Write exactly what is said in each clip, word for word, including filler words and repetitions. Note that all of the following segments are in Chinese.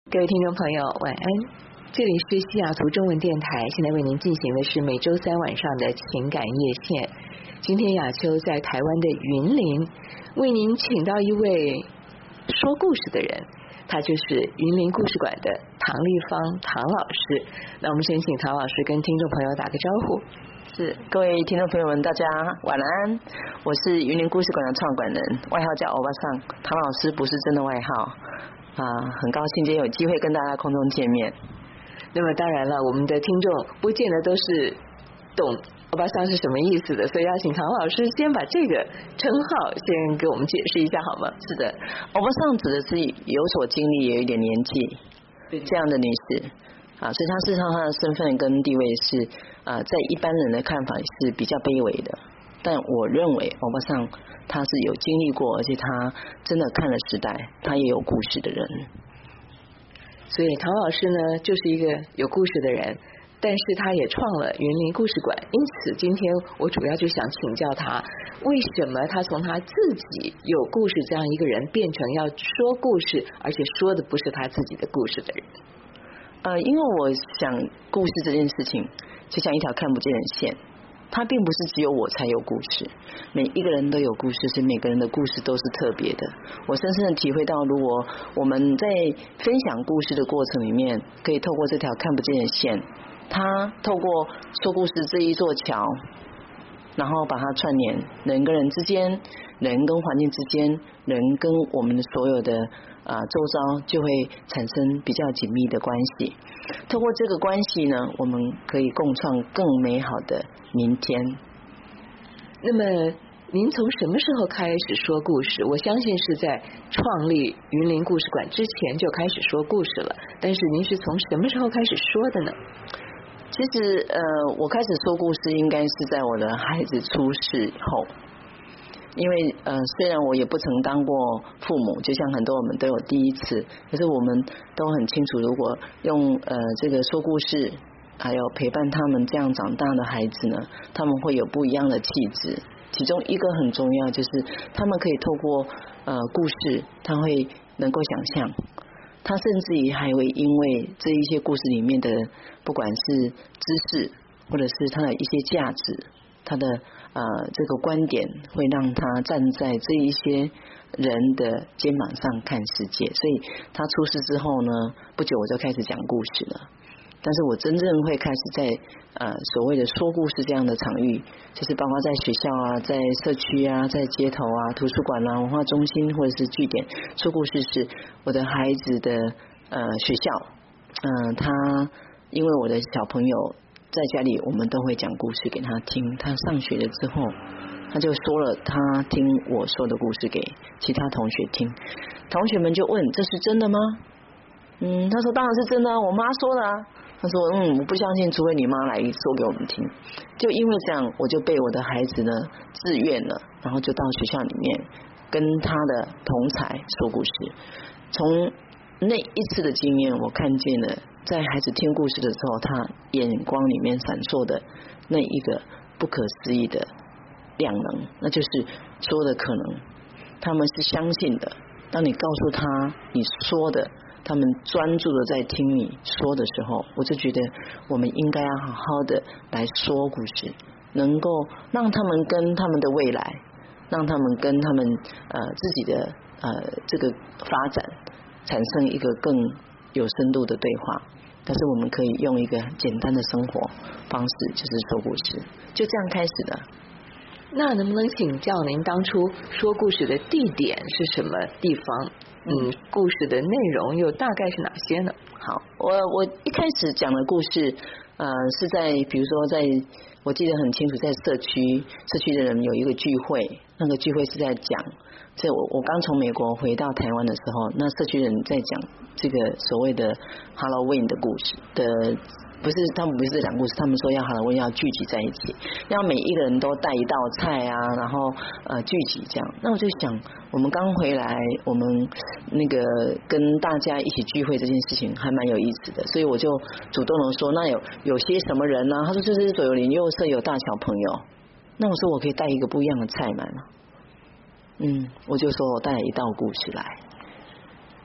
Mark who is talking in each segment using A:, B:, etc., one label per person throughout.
A: 各位听众朋友晚安，这里是西雅图中文电台，现在为您进行的是每周三晚上的情感夜线。今天雅秋在台湾的云林为您请到一位说故事的人，他就是云林故事馆的唐丽芳唐老师。那我们先请唐老师跟听众朋友打个招呼。
B: 是，各位听众朋友们大家晚安，我是云林故事馆的创馆人，外号叫欧巴桑，唐老师不是真的外号啊，很高兴今天有机会跟大家空中见面。
A: 那么当然了，我们的听众不见得都是懂欧巴桑是什么意思的，所以要请唐老师先把这个称号先给我们解释一下好吗？
B: 是的，欧巴桑指的是有所经历也有一点年纪这样的女士啊，所以她事实上她的身份跟地位是啊，在一般人的看法是比较卑微的，但我认为欧巴桑他是有经历过，而且他真的看了时代，他也有故事的人。
A: 所以唐老师呢，就是一个有故事的人，但是他也创了云林故事馆。因此，今天我主要就想请教他，为什么他从他自己有故事这样一个人，变成要说故事，而且说的不是他自己的故事的人？
B: 呃，因为我想故事这件事情，就像一条看不见的线。它并不是只有我才有故事，每一个人都有故事，所以每个人的故事都是特别的。我深深的体会到，如果我们在分享故事的过程里面，可以透过这条看不见的线，它透过说故事这一座桥，然后把它串联人跟人之间，人跟环境之间，人跟我们的所有的啊周遭，就会产生比较紧密的关系。透过这个关系呢，我们可以共创更美好的明天。
A: 那么您从什么时候开始说故事？我相信是在创立云林故事馆之前就开始说故事了，但是您是从什么时候开始说的呢？
B: 其实呃，我开始说故事应该是在我的孩子出世后。因为呃，虽然我也不曾当过父母，就像很多我们都有第一次，可是我们都很清楚，如果用呃这个说故事，还有陪伴他们这样长大的孩子呢，他们会有不一样的气质。其中一个很重要就是，他们可以透过呃故事，他会能够想象，他甚至于还会因为这一些故事里面的，不管是知识，或者是他的一些价值，他的呃这个观点会让他站在这一些人的肩膀上看世界。所以他出世之后呢，不久我就开始讲故事了。但是我真正会开始在呃所谓的说故事这样的场域，就是包括在学校啊，在社区啊，在街头啊，图书馆啊，文化中心或者是据点说故事，是我的孩子的呃学校。嗯、呃，他因为我的小朋友在家里，我们都会讲故事给他听。他上学了之后，他就说了他听我说的故事给其他同学听。同学们就问：“这是真的吗？”嗯，他说：“当然是真的啊，我妈说的啊。”他说：“嗯，我不相信，除非你妈来说给我们听。”就因为这样，我就被我的孩子呢自愿了，然后就到学校里面跟他的同儕说故事。从那一次的经验，我看见了在孩子听故事的时候，他眼光里面闪烁的那一个不可思议的量能，那就是所有的可能，他们是相信的。当你告诉他你说的，他们专注的在听你说的时候，我就觉得我们应该要好好的来说故事，能够让他们跟他们的未来，让他们跟他们呃自己的呃这个发展产生一个更有深度的对话。但是我们可以用一个简单的生活方式，就是说故事，就这样开始的。
A: 那能不能请教您当初说故事的地点是什么地方？嗯，故事的内容又大概是哪些呢？
B: 好，我我一开始讲的故事，呃，是在比如说在，我记得很清楚，在社区社区的人有一个聚会，那个聚会是在讲，这我我刚从美国回到台湾的时候，那社区人在讲这个所谓的 Halloween 的故事的。不是，他们不是讲故事，他们说要哈喽温要聚集在一起，要每一个人都带一道菜啊，然后呃聚集这样。那我就想，我们刚回来，我们那个跟大家一起聚会这件事情还蛮有意思的，所以我就主动的说，那有有些什么人呢、啊？他说就是左右邻右舍有大小朋友。那我说我可以带一个不一样的菜来吗？嗯，我就说我带一道故事来。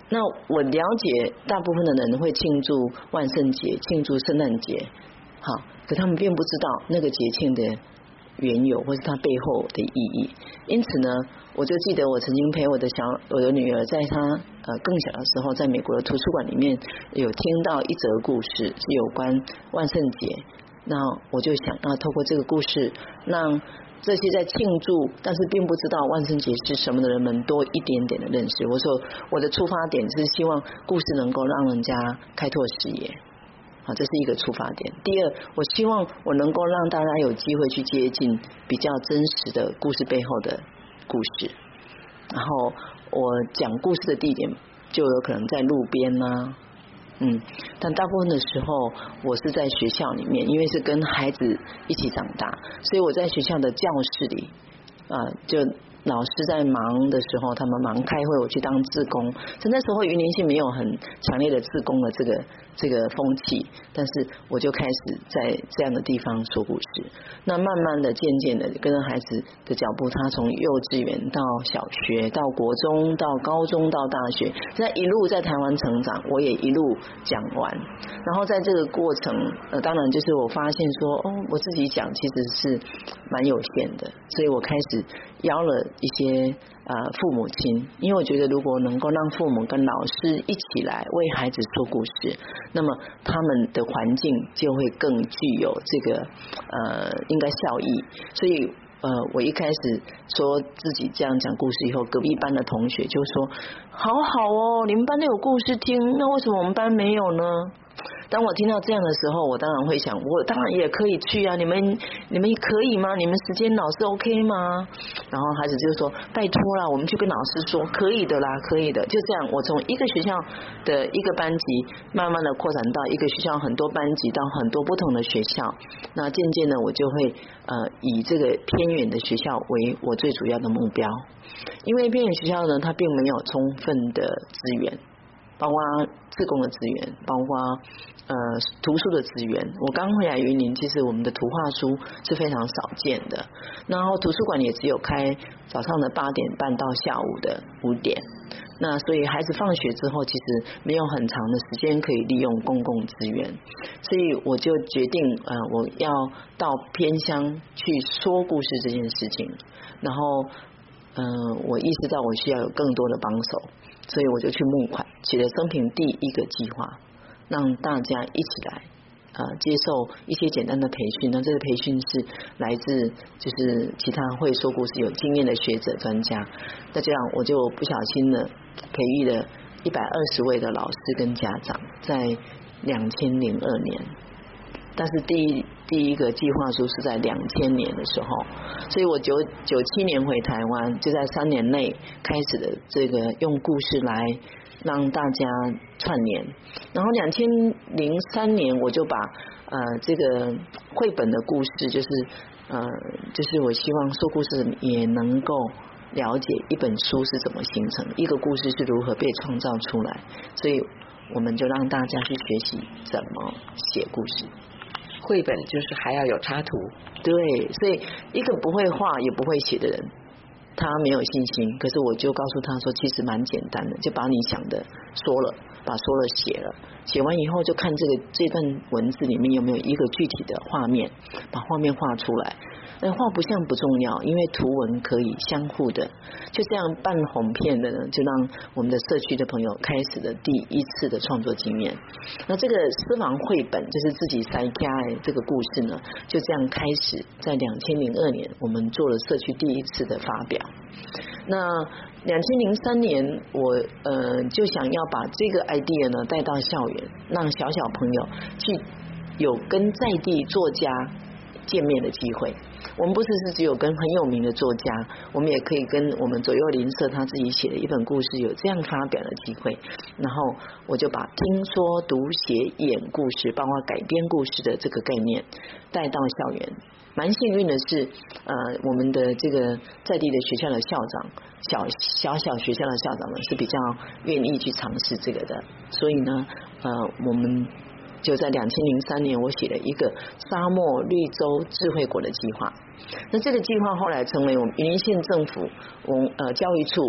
B: 那我了解大部分的人会庆祝万圣节，庆祝圣诞节，好，可他们并不知道那个节庆的缘由或是它背后的意义。因此呢，我就记得我曾经陪我的小我的女儿，在她呃更小的时候，在美国的图书馆里面有听到一则故事，是有关万圣节。那我就想要透过这个故事，让这些在庆祝但是并不知道万圣节是什么的人们多一点点的认识。我说我的出发点是希望故事能够让人家开拓视野，好，这是一个出发点。第二，我希望我能够让大家有机会去接近比较真实的故事背后的故事。然后我讲故事的地点就有可能在路边啊，嗯，但大部分的时候我是在学校里面，因为是跟孩子一起长大，所以我在学校的教室里啊、呃，就老师在忙的时候，他们忙开会，我去当志工。所以那时候云林县没有很强烈的志工的这个这个风气，但是我就开始在这样的地方说故事。那慢慢的、渐渐的跟着孩子的脚步，他从幼稚园到小学，到国中，到高中，到大学，在一路在台湾成长，我也一路讲完。然后在这个过程，呃，当然就是我发现说，哦，我自己讲其实是蛮有限的，所以我开始邀了一些呃父母亲，因为我觉得如果能够让父母跟老师一起来为孩子说故事，那么他们的环境就会更具有这个呃应该效益。所以呃我一开始说自己这样讲故事以后，隔壁班的同学就说好好哦，你们班都有故事听，那为什么我们班没有呢？当我听到这样的时候，我当然会想，我当然也可以去啊！你们你们可以吗？你们时间老师 OK 吗？然后孩子就说拜托啦，我们去跟老师说可以的啦，可以的。就这样，我从一个学校的一个班级，慢慢的扩展到一个学校很多班级，到很多不同的学校。那渐渐的，我就会呃以这个偏远的学校为我最主要的目标，因为偏远学校呢，它并没有充分的资源。包括志工的资源，包括呃图书的资源。我刚回来云林，其实我们的图画书是非常少见的，然后图书馆也只有开早上的八点半到下午的五点，那所以孩子放学之后其实没有很长的时间可以利用公共资源，所以我就决定呃我要到偏乡去说故事这件事情，然后嗯、呃，我意识到我需要有更多的帮手，所以我就去募款，起了生平第一个计划，让大家一起来呃接受一些简单的培训。那这个培训是来自就是其他会说故事有经验的学者专家。那这样我就不小心的培育了一百二十位的老师跟家长，在两千零二年。但是第一第一个计划书是在两千年的时候，所以我九九七年回台湾，就在三年内开始的这个用故事来让大家串联。然后两千零三年我就把呃这个绘本的故事，就是呃就是我希望说故事也能够了解一本书是怎么形成，一个故事是如何被创造出来，所以我们就让大家去学习怎么写故事。
A: 绘本就是还要有插图，
B: 对，所以一个不会画也不会写的人，他没有信心。可是我就告诉他说，其实蛮简单的，就把你想的说了，把说了写了，写完以后就看这个这段文字里面有没有一个具体的画面，把画面画出来。那画不像不重要，因为图文可以相互的。就这样半哄骗的呢，就让我们的社区的朋友开始了第一次的创作经验。那这个私房绘本就是自己塞家这个故事呢，就这样开始，在两千零二年我们做了社区第一次的发表。那两千零三年我呃就想要把这个 idea 呢带到校园，让小小朋友去有跟在地作家见面的机会。我们不是是只有跟很有名的作家，我们也可以跟我们左右邻舍他自己写的一本故事有这样发表的机会。然后我就把听说读写演故事包括改编故事的这个概念带到校园。蛮幸运的是呃我们的这个在地的学校的校长，小小小学校的校长呢是比较愿意去尝试这个的，所以呢呃我们就在两千零三年我写了一个沙漠绿洲智慧国的计划。那这个计划后来成为我们云林县政府我呃教育处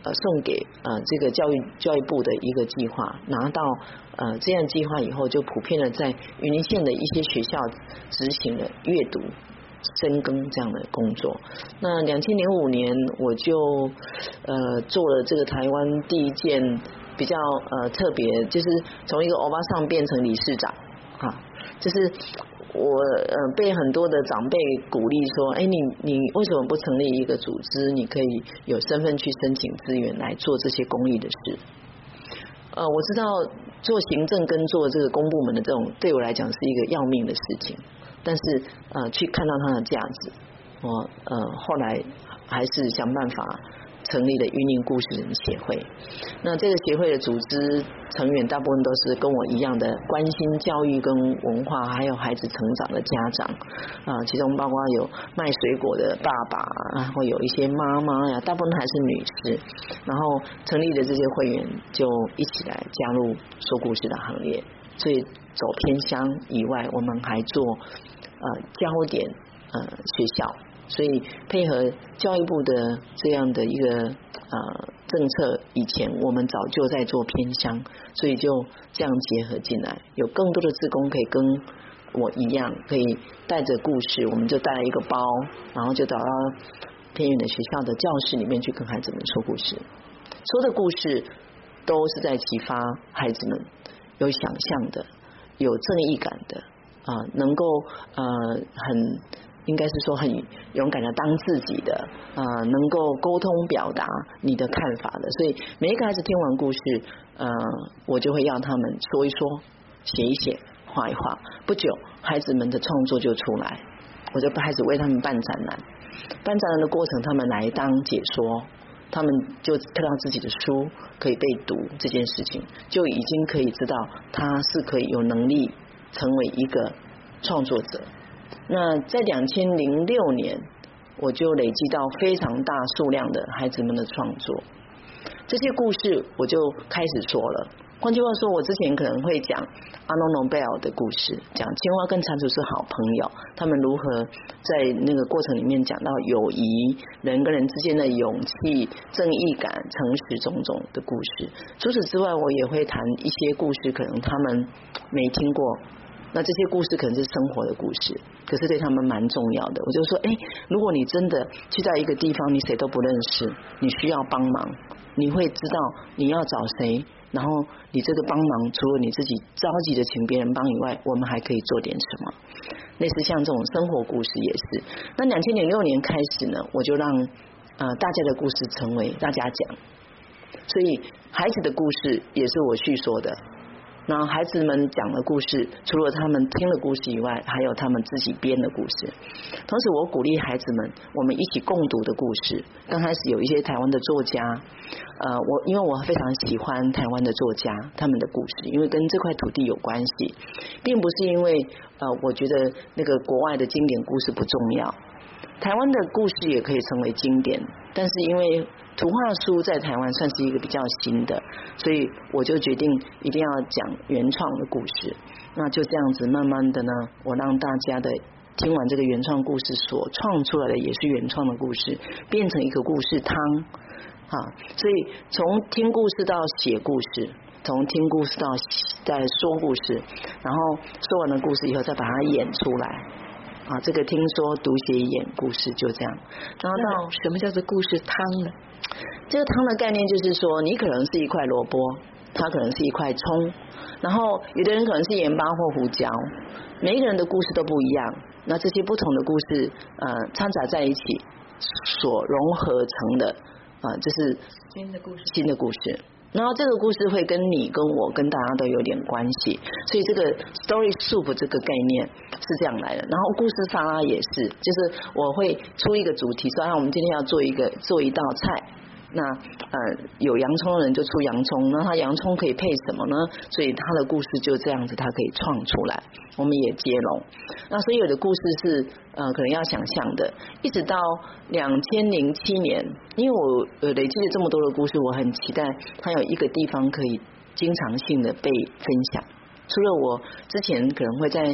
B: 呃送给呃这个教育教育部的一个计划，拿到呃这样计划以后，就普遍的在云林县的一些学校执行了阅读深耕这样的工作。那两千零五年我就呃做了这个台湾第一件比较呃特别，就是从一个欧巴桑变成理事长哈，就是我呃被很多的长辈鼓励说，哎，你你为什么不成立一个组织？你可以有身份去申请资源来做这些公益的事。呃，我知道做行政跟做这个公部门的这种，对我来讲是一个要命的事情。但是呃，去看到它的价值，我呃后来还是想办法成立了云林故事人协会。那这个协会的组织成员大部分都是跟我一样的关心教育跟文化还有孩子成长的家长啊、呃，其中包括有卖水果的爸爸，然后有一些妈妈呀，大部分还是女士。然后成立的这些会员就一起来加入说故事的行列。所以走偏乡以外，我们还做呃焦点呃学校。所以配合教育部的这样的一个呃政策，以前我们早就在做偏乡，所以就这样结合进来，有更多的志工可以跟我一样，可以带着故事，我们就带了一个包，然后就找到偏远的学校的教室里面去跟孩子们说故事。说的故事都是在启发孩子们有想象的，有正义感的啊、呃，能够呃很。应该是说很勇敢的当自己的啊、呃，能够沟通表达你的看法的，所以每一个孩子听完故事，呃，我就会要他们说一说，写一写，画一画。不久，孩子们的创作就出来，我就开始为他们办展览。办展览的过程，他们来当解说，他们就看到自己的书可以被读这件事情，就已经可以知道他是可以有能力成为一个创作者。那在两千零六年，我就累积到非常大数量的孩子们的创作，这些故事我就开始说了。换句话说，我之前可能会讲阿诺诺贝尔的故事，讲青蛙跟蟾蜍是好朋友，他们如何在那个过程里面讲到友谊、人跟人之间的勇气、正义感、诚实种种的故事。除此之外，我也会谈一些故事，可能他们没听过。那这些故事可能是生活的故事，可是对他们蛮重要的。我就说，哎，如果你真的去到一个地方，你谁都不认识，你需要帮忙，你会知道你要找谁，然后你这个帮忙，除了你自己着急的请别人帮以外，我们还可以做点什么？类似像这种生活故事也是。那两千零六年开始呢，我就让呃大家的故事成为大家讲，所以孩子的故事也是我叙说的。那孩子们讲的故事，除了他们听的故事以外，还有他们自己编的故事。同时我鼓励孩子们，我们一起共读的故事。刚开始有一些台湾的作家，呃，我因为我非常喜欢台湾的作家他们的故事，因为跟这块土地有关系，并不是因为呃我觉得那个国外的经典故事不重要，台湾的故事也可以成为经典，但是因为图画书在台湾算是一个比较新的，所以我就决定一定要讲原创的故事。那就这样子慢慢的呢，我让大家的听完这个原创故事所创出来的也是原创的故事，变成一个故事汤啊。所以从听故事到写故事，从听故事到再说故事，然后说完了故事以后再把它演出来啊。这个听说读写演故事就这样。然后到
A: 什么叫做故事汤呢？
B: 这个汤的概念就是说，你可能是一块萝卜，它可能是一块葱，然后有的人可能是盐巴或胡椒，每一个人的故事都不一样。那这些不同的故事呃掺杂在一起所融合成的啊、呃，就是
A: 新的故事
B: 新的故事。然后这个故事会跟你跟我跟大家都有点关系，所以这个 story soup 这个概念是这样来的。然后故事沙拉也是，就是我会出一个主题，说啊，我们今天要做一个做一道菜，那呃有洋葱的人就出洋葱，那他洋葱可以配什么呢？所以他的故事就这样子，他可以创出来，我们也接龙。那所以有的故事是呃可能要想象的，一直到两千零七年，因为我呃累积了这么多的故事，我很期待它有一个地方可以经常性的被分享。除了我之前可能会在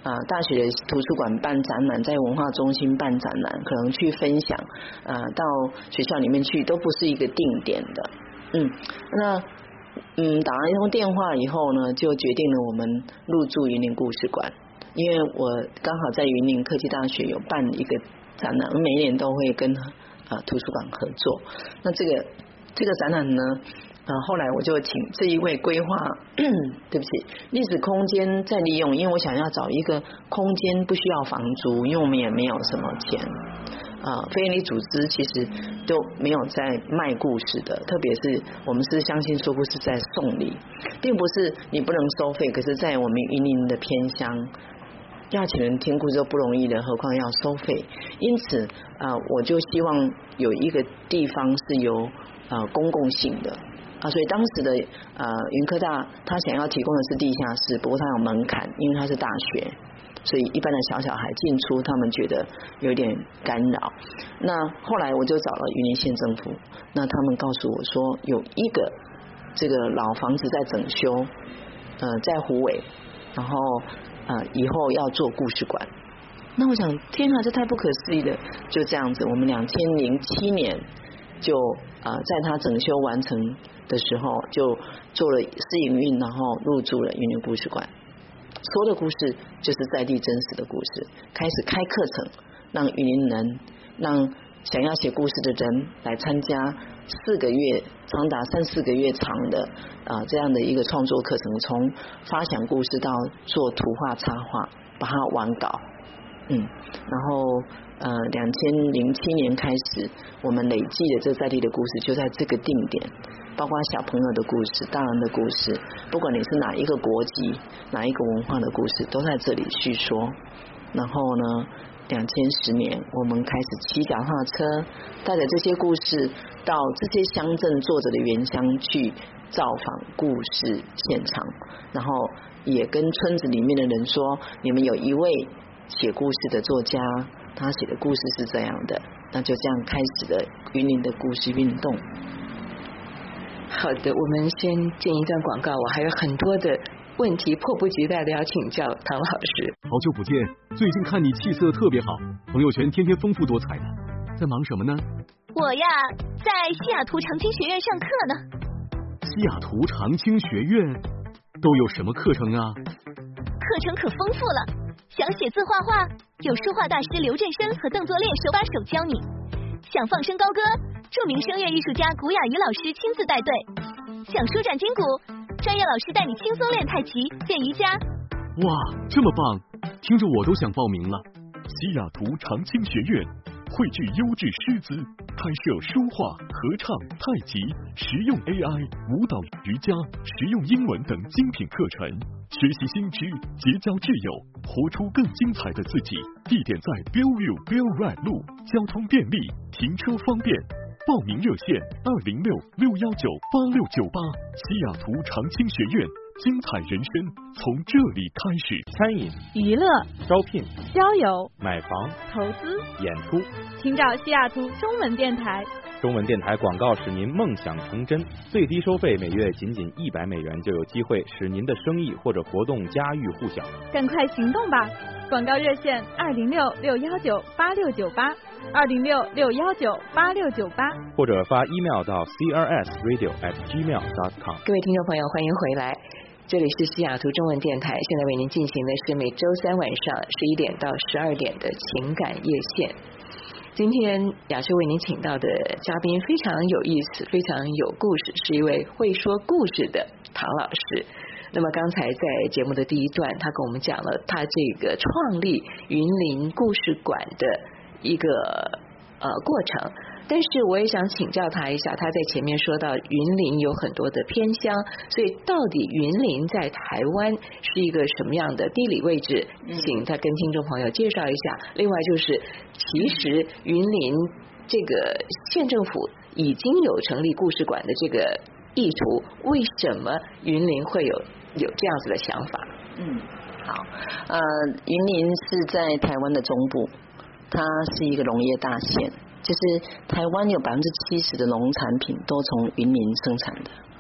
B: 呃大学的图书馆办展览，在文化中心办展览，可能去分享，呃到学校里面去都不是一个定点的。嗯，那嗯打完一通电话以后呢，就决定了我们入驻云林故事馆，因为我刚好在云林科技大学有办一个展览，每一年都会跟呃图书馆合作。那这个这个展览呢，呃后来我就请这一位规划，对不起，历史空间再利用，因为我想要找一个空间不需要房租，因为我们也没有什么钱。啊，非营利组织其实都没有在卖故事的，特别是我们是相信说故事在送礼，并不是你不能收费，可是在我们云林的偏乡，要请人听故事都不容易的，何况要收费。因此啊、呃，我就希望有一个地方是由呃公共性的啊，所以当时的呃云科大他想要提供的是地下室，不过它有门槛，因为它是大学。所以一般的小小孩进出，他们觉得有点干扰。那后来我就找了云林县政府，那他们告诉我说有一个这个老房子在整修，呃，在虎尾，然后呃以后要做故事馆。那我想，天哪，这太不可思议了！就这样子，我们两千零七年就呃在它整修完成的时候，就做了试营运，然后入驻了云林故事馆。所有的故事就是在地真实的故事，开始开课程，让云林人，让想要写故事的人来参加四个月，长达三四个月长的啊、呃、这样的一个创作课程，从发想故事到做图画插画，把它完稿，嗯，然后呃两千零七年开始，我们累计的这在地的故事就在这个定点。包括小朋友的故事、大人的故事，不管你是哪一个国籍、哪一个文化的故事，都在这里叙说。然后呢，两千十年，我们开始骑脚踏车，带着这些故事到这些乡镇作者的原乡去造访故事现场，然后也跟村子里面的人说，你们有一位写故事的作家，他写的故事是这样的，那就这样开始了云林的故事运动。
A: 好的，我们先进一段广告，我还有很多的问题迫不及待的要请教唐老师。
C: 好久不见，最近看你气色特别好，朋友圈天天丰富多彩的，在忙什么呢？
D: 我呀，在西雅图长青学院上课呢。
C: 西雅图长青学院都有什么课程啊？
D: 课程可丰富了，想写字画画，有书画大师刘振生和邓作烈手把手教你；想放声高歌，著名声乐艺术家古雅瑜老师亲自带队；想舒展筋骨，专业老师带你轻松练太极、练瑜伽。
C: 哇，这么棒，听着我都想报名了。
E: 西雅图长青学院汇聚优质师资，开设书画、合唱、太极、实用 A I、舞蹈、瑜伽、实用英文等精品课程，学习新知，结交挚友，活出更精彩的自己。地点在 Bellevue Bell Ride 路，交通便利，停车方便。报名热线二零六六幺九八六九八。西雅图长青学院，精彩人生从这里开始。
F: 餐饮、
G: 娱乐、
F: 招聘、
G: 交友、
F: 买房、
G: 投资、
F: 演出，
G: 请找西雅图中文电台。
F: 中文电台广告使您梦想成真，最低收费每月仅仅一百美元，就有机会使您的生意或者活动家喻户晓。
G: 赶快行动吧！广告热线二零六六幺九八六九八，二零六六幺九八六九八，
F: 或者发 email 到 c r s radio at gmail dot com。
A: 各位听众朋友，欢迎回来。这里是西雅图中文电台，现在为您进行的是每周三晚上十一点到十二点的情感夜线。今天雅秋为您请到的嘉宾非常有意思，非常有故事，是一位会说故事的唐老师。那么刚才在节目的第一段，他跟我们讲了他这个创立云林故事馆的一个呃过程。但是我也想请教他一下，他在前面说到云林有很多的偏乡，所以到底云林在台湾是一个什么样的地理位置？请他跟听众朋友介绍一下。另外就是，其实云林这个县政府已经有成立故事馆的这个意图，为什么云林会有有这样子的想法？
B: 嗯，好，呃，云林是在台湾的中部，它是一个农业大县。就是台湾有百分之七十的农产品都从云林生产的，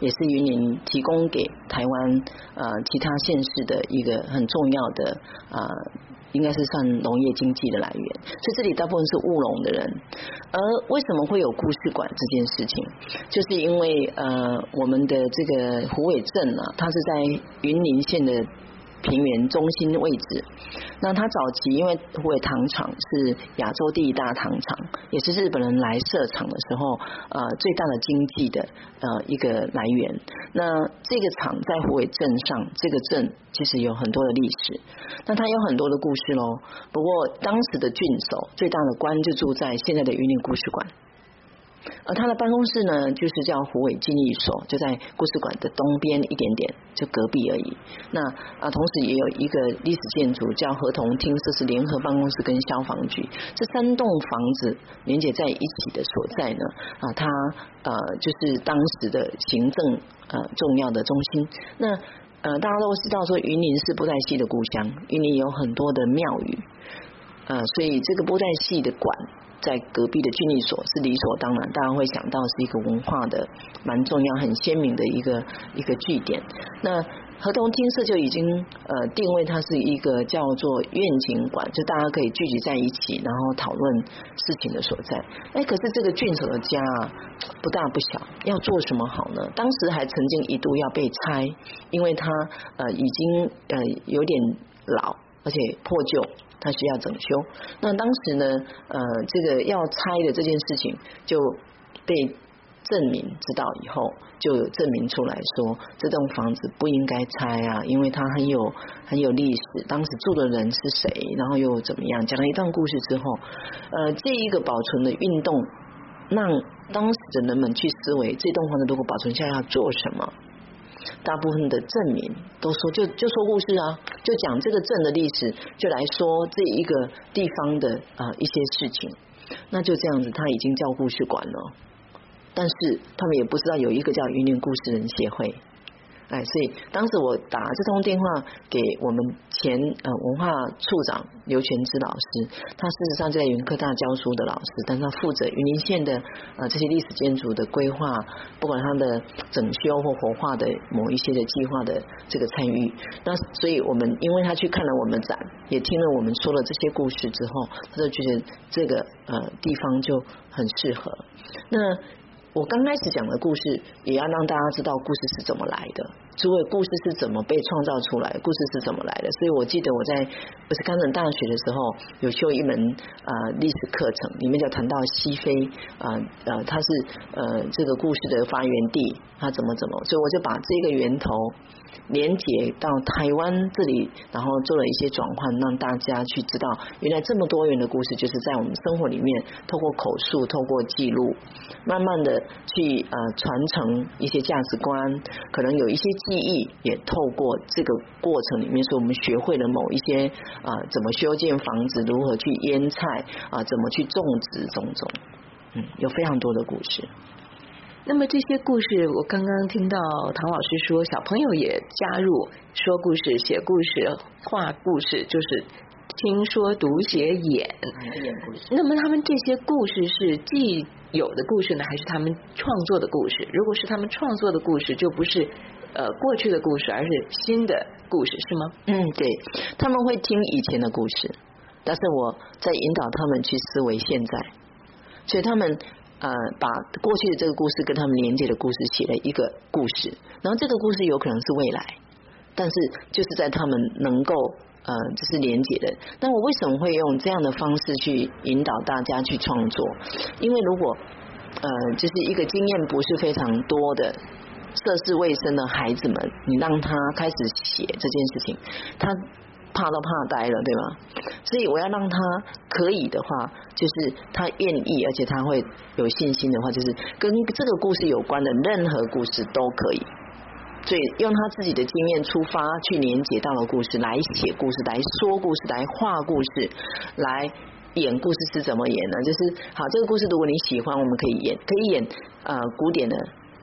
B: 也是云林提供给台湾呃其他县市的一个很重要的呃。应该是算农业经济的来源，所以这里大部分是务农的人。而为什么会有故事馆这件事情，就是因为呃我们的这个虎尾镇啊，它是在云林县的平原中心位置。那它早期因为虎尾糖厂是亚洲第一大糖厂，也是日本人来设厂的时候呃最大的经济的呃一个来源。那这个厂在虎尾镇上，这个镇其实有很多的历史，那它有很多的故事咯。不过当时的郡守最大的官就住在现在的云林故事馆。而他的办公室呢，就是叫虎尾记忆所，就在故事馆的东边一点点，就隔壁而已。那啊，同时也有一个历史建筑叫合同厅，这是联合办公室跟消防局。这三栋房子连接在一起的所在呢，啊，它呃就是当时的行政呃重要的中心。那呃大家都知道说，云林是布袋戏的故乡，云林有很多的庙宇，呃，所以这个布袋戏的馆在隔壁的郡役所是理所当然，大家会想到是一个文化的蛮重要、很鲜明的一个一个据点。那合同厅社就已经呃定位它是一个叫做愿景馆，就大家可以聚集在一起，然后讨论事情的所在。哎，可是这个郡守的家啊不大不小，要做什么好呢？当时还曾经一度要被拆，因为它呃已经呃有点老，而且破旧。它需要整修，那当时呢，呃，这个要拆的这件事情就被镇民知道以后，就有证明出来说，这栋房子不应该拆啊，因为它很有很有历史，当时住的人是谁，然后又怎么样，讲了一段故事之后，呃，这一个保存的运动，让当时的人们去思维，这栋房子如果保存下来要做什么。大部分的镇民都说就就说故事啊，就讲这个镇的历史，就来说这一个地方的啊、呃、一些事情。那就这样子，他已经叫故事馆了，但是他们也不知道有一个叫云林故事人协会。哎，所以当时我打这通电话给我们前呃文化处长刘全之老师，他事实上就在云科大教书的老师，但他负责云林县的呃这些历史建筑的规划，不管他的整修或活化的某一些的计划的这个参与。那所以我们因为他去看了我们展，也听了我们说了这些故事之后，他就觉得这个呃地方就很适合。那我刚开始讲的故事，也要让大家知道故事是怎么来的，诸位故事是怎么被创造出来，故事是怎么来的。所以我记得我在威斯康星大学的时候，有修一门呃历史课程，里面就谈到西非啊呃, 呃它是呃这个故事的发源地，它怎么怎么，所以我就把这个源头连接到台湾这里，然后做了一些转换，让大家去知道原来这么多元的故事，就是在我们生活里面透过口述，透过记录，慢慢的去呃传承一些价值观，可能有一些记忆也透过这个过程里面，所以我们学会了某一些啊、呃、怎么修建房子，如何去腌菜啊、呃、怎么去种植种种，嗯，有非常多的故事。
A: 那么这些故事，我刚刚听到唐老师说，小朋友也加入说故事、写故事、画故事，就是听说读写演。
B: 演故事。
A: 那么他们这些故事是既有的故事呢，还是他们创作的故事？如果是他们创作的故事，就不是呃过去的故事，而是新的故事，是吗？
B: 嗯，对，他们会听以前的故事，但是我在引导他们去思维现在，所以他们。呃，把过去的这个故事跟他们连接的故事写了一个故事，然后这个故事有可能是未来，但是就是在他们能够呃，就是连接的。但我为什么会用这样的方式去引导大家去创作？因为如果呃，就是一个经验不是非常多的涉世未深的孩子们，你让他开始写这件事情，他怕都怕呆了，对吗？所以我要让他可以的话，就是他愿意，而且他会有信心的话，就是跟这个故事有关的任何故事都可以。所以用他自己的经验出发，去连接到了故事，来写故事，来说故事，来画故事，来演故事是怎么演呢？就是好，这个故事如果你喜欢，我们可以演，可以演呃古典的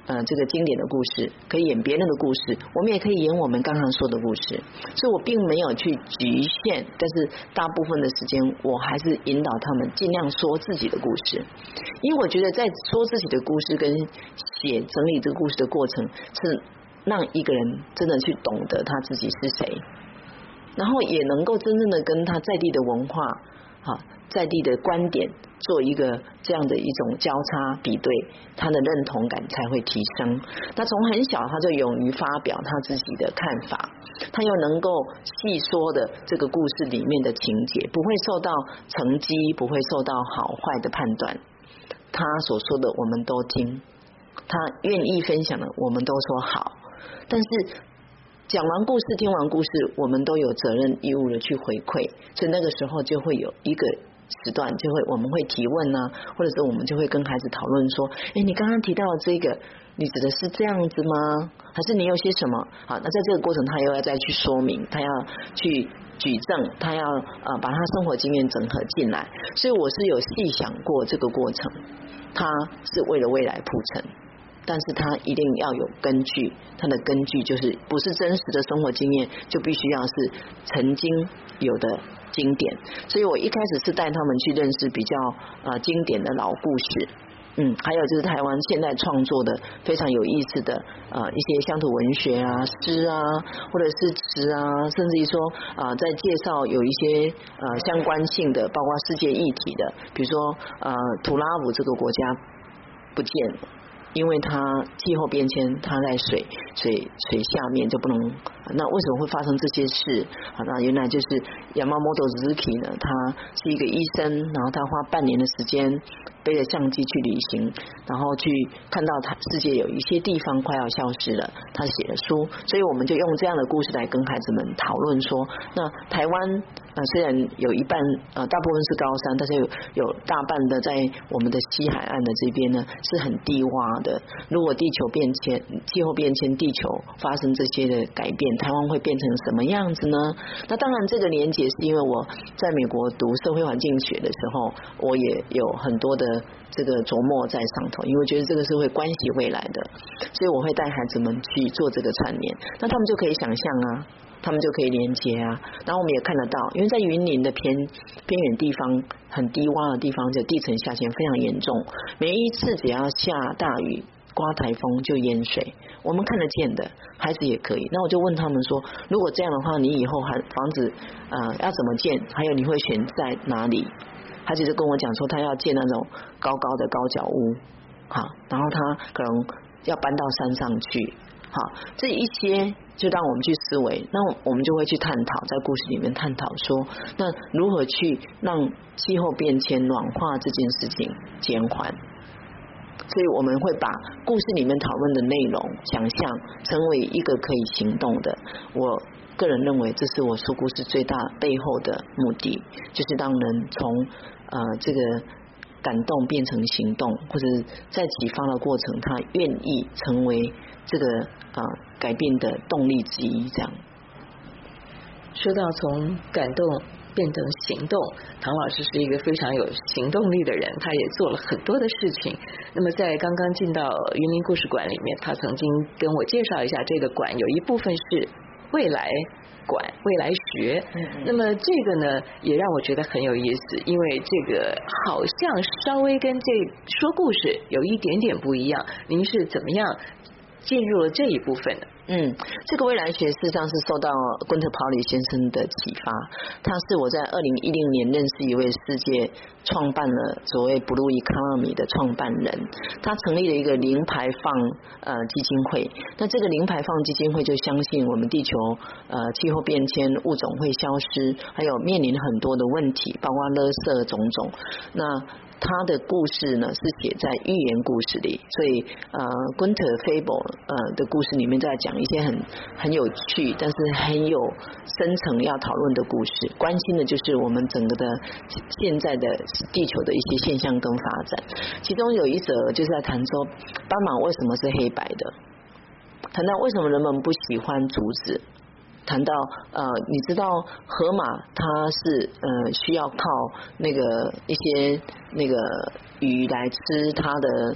B: 呃这个经典的故事，可以演别人的故事，我们也可以演我们刚刚说的故事。所以我并没有去局限，但是大部分的时间我还是引导他们尽量说自己的故事，因为我觉得在说自己的故事跟写整理这个故事的过程，是让一个人真的去懂得他自己是谁，然后也能够真正的跟他在地的文化啊，在地的观点做一个这样的一种交叉比对，他的认同感才会提升。那从很小他就勇于发表他自己的看法，他又能够细说的这个故事里面的情节，不会受到成绩，不会受到好坏的判断，他所说的我们都听，他愿意分享的我们都说好。但是讲完故事听完故事，我们都有责任义务的去回馈，所以那个时候就会有一个时段，就会我们会提问啊，或者是我们就会跟孩子讨论说，哎，你刚刚提到的这个你指的是这样子吗？还是你有些什么？好，那在这个过程他又要再去说明，他要去举证，他要呃把他生活经验整合进来，所以我是有细想过这个过程，他是为了未来铺陈，但是他一定要有根据，他的根据就是不是真实的生活经验，就必须要是曾经有的经典。所以我一开始是带他们去认识比较呃经典的老故事，嗯，还有就是台湾现代创作的非常有意思的呃一些乡土文学啊、诗啊，或者是词啊，甚至于说啊、呃、在介绍有一些呃相关性的，包括世界议题的，比如说呃图拉武这个国家不见了。因为它气候变迁，它在水水水下面就不能，那为什么会发生这些事？好，那原来就是 Yamamoto Suzuki 呢，他是一个医生，然后他花半年的时间背着相机去旅行，然后去看到他世界有一些地方快要消失了，他写了书，所以我们就用这样的故事来跟孩子们讨论说，那台湾呃虽然有一半呃大部分是高山，但是有有大半的在我们的西海岸的这边呢是很低洼的，如果地球变迁、气候变迁、地球发生这些的改变，台湾会变成什么样子呢？那当然这个连结是因为我在美国读社会环境学的时候，我也有很多的这个琢磨在上头，因为觉得这个是会关系未来的，所以我会带孩子们去做这个串联，那他们就可以想象啊，他们就可以连接啊，然后我们也看得到，因为在云林的偏偏远地方、很低洼的地方，就地层下陷非常严重，每一次只要下大雨、刮台风就淹水，我们看得见的，孩子也可以。那我就问他们说，如果这样的话，你以后还房子呃要怎么建？还有你会选在哪里？孩子就跟我讲说，他要建那种高高的高脚屋，好，然后他可能要搬到山上去。好，这一些就让我们去思维，那我们就会去探讨，在故事里面探讨说，那如何去让气候变迁、暖化这件事情减缓。所以我们会把故事里面讨论的内容、想象成为一个可以行动的。我个人认为，这是我说故事最大背后的目的，就是让人从呃这个感动变成行动，或者在启发的过程，他愿意成为这个呃改变的动力之一。这样
A: 说到从感动变成行动，唐老师是一个非常有行动力的人，他也做了很多的事情。那么在刚刚进到云林故事馆里面，他曾经跟我介绍一下，这个馆有一部分是未来馆、未来学。嗯、那么这个呢，也让我觉得很有意思，因为这个好像稍微跟这说故事有一点点不一样。您是怎么样进入了这一部分的？
B: 嗯，这个未来学事实上是受到昆特·鲍里先生的启发。他是我在二零一零年认识一位世界创办了所谓 Blue Economy 的创办人，他成立了一个零排放呃基金会。那这个零排放基金会就相信我们地球呃气候变迁、物种会消失，还有面临很多的问题，包括垃圾种种。那他的故事呢是写在寓言故事里，所以呃 Gunther Fable 呃的故事里面在讲一些很很有趣，但是很有深层要讨论的故事，关心的就是我们整个的现在的地球的一些现象跟发展。其中有一则就是在谈说斑马为什么是黑白的，谈到为什么人们不喜欢竹子，谈到呃，你知道河马它是呃需要靠那个一些那个鱼来吃它的